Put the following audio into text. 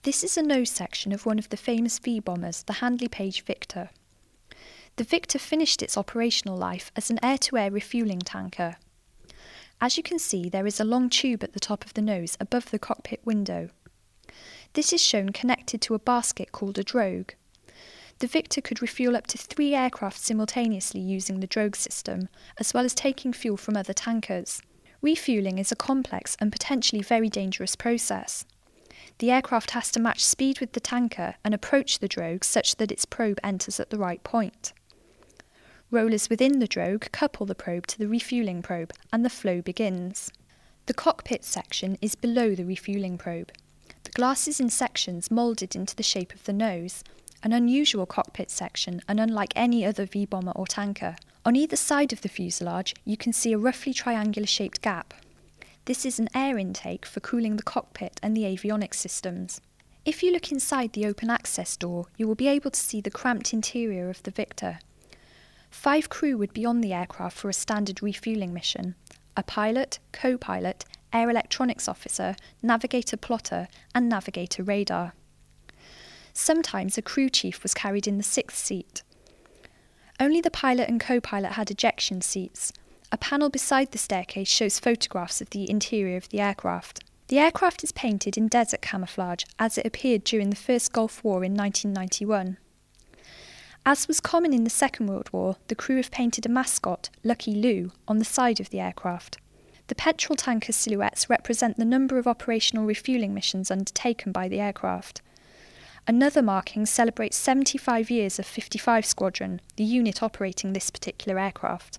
This is a nose section of one of the famous V-bombers, the Handley Page Victor. The Victor finished its operational life as an air-to-air refuelling tanker. As you can see, there is a long tube at the top of the nose above the cockpit window. This is shown connected to a basket called a drogue. The Victor could refuel up to 3 aircraft simultaneously using the drogue system, as well as taking fuel from other tankers. Refueling is a complex and potentially very dangerous process. The aircraft has to match speed with the tanker and approach the drogue such that its probe enters at the right point. Rollers within the drogue couple the probe to the refueling probe and the flow begins. The cockpit section is below the refueling probe. The glass is in sections moulded into the shape of the nose, an unusual cockpit section and unlike any other V-bomber or tanker. On either side of the fuselage, you can see a roughly triangular shaped gap. This is an air intake for cooling the cockpit and the avionics systems. If you look inside the open access door, you will be able to see the cramped interior of the Victor. 5 crew would be on the aircraft for a standard refueling mission: a pilot, co-pilot, air electronics officer, navigator plotter, and navigator radar. Sometimes a crew chief was carried in the 6th seat. Only the pilot and co-pilot had ejection seats. A panel beside the staircase shows photographs of the interior of the aircraft. The aircraft is painted in desert camouflage as it appeared during the First Gulf War in 1991. As was common in the Second World War, the crew have painted a mascot, Lucky Lou, on the side of the aircraft. The petrol tanker silhouettes represent the number of operational refueling missions undertaken by the aircraft. Another marking celebrates 75 years of 55 Squadron, the unit operating this particular aircraft.